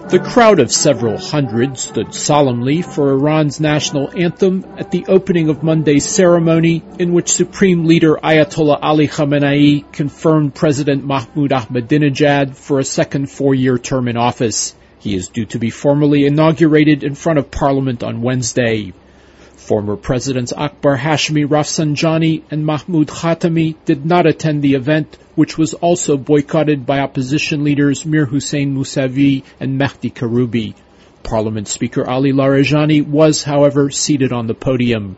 The crowd of several hundred stood solemnly for Iran's national anthem at the opening of Monday's ceremony in which Supreme Leader Ayatollah Ali Khamenei confirmed President Mahmoud Ahmadinejad for a second four-year term in office. He is due to be formally inaugurated in front of Parliament on Wednesday. Former Presidents Akbar Hashmi Rafsanjani and Mahmoud Khatami did not attend the event, which was also boycotted by opposition leaders Mir Hossein Mousavi and Mehdi Karoubi. Parliament Speaker Ali Larijani was, however, seated on the podium.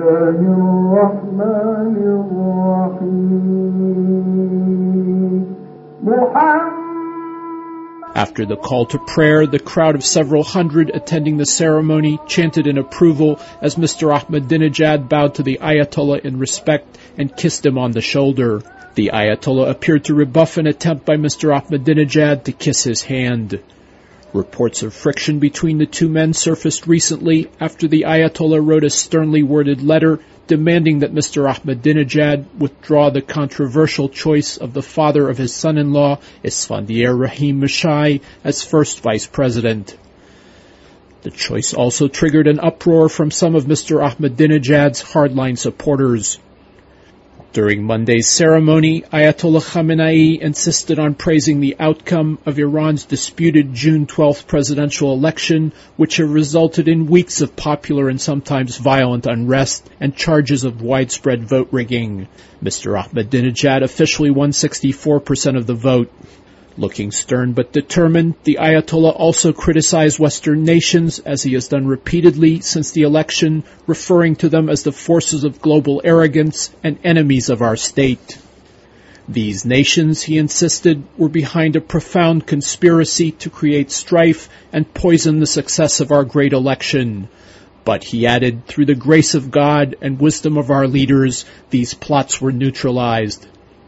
After the call to prayer, the crowd of several hundred attending the ceremony chanted in approval as Mr. Ahmadinejad bowed to the Ayatollah in respect and kissed him on the shoulder. The Ayatollah appeared to rebuff an attempt by Mr. Ahmadinejad to kiss his hand. Reports of friction between the two men surfaced recently after the Ayatollah wrote a sternly worded letter demanding that Mr. Ahmadinejad withdraw the controversial choice of the father of his son-in-law, Esfandiar Rahim Mashai, as first vice president. The choice also triggered an uproar from some of Mr. Ahmadinejad's hardline supporters. During Monday's ceremony, Ayatollah Khamenei insisted on praising the outcome of Iran's disputed June 12th presidential election, which had resulted in weeks of popular and sometimes violent unrest and charges of widespread vote rigging. Mr. Ahmadinejad officially won 64% of the vote. Looking stern but determined, the Ayatollah also criticized Western nations, as he has done repeatedly since the election, referring to them as the forces of global arrogance and enemies of our state. These nations, he insisted, were behind a profound conspiracy to create strife and poison the success of our great election. But, he added, through the grace of God and wisdom of our leaders, these plots were neutralized.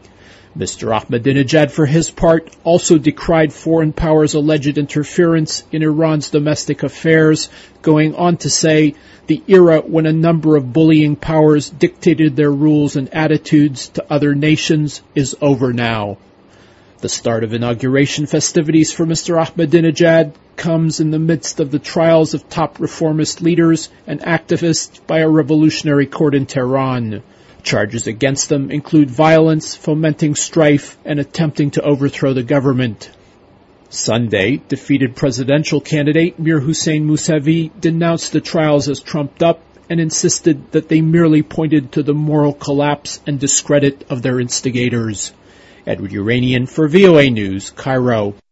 Mr. Ahmadinejad, for his part, also decried foreign powers' alleged interference in Iran's domestic affairs, going on to say, the era when a number of bullying powers dictated their rules and attitudes to other nations is over now. The start of inauguration festivities for Mr. Ahmadinejad comes in the midst of the trials of top reformist leaders and activists by a revolutionary court in Tehran. Charges against them include violence, fomenting strife, and attempting to overthrow the government. Sunday, defeated presidential candidate Mir Hossein Mousavi denounced the trials as trumped up and insisted that they merely pointed to the moral collapse and discredit of their instigators. Edward Uranian for VOA News, Cairo.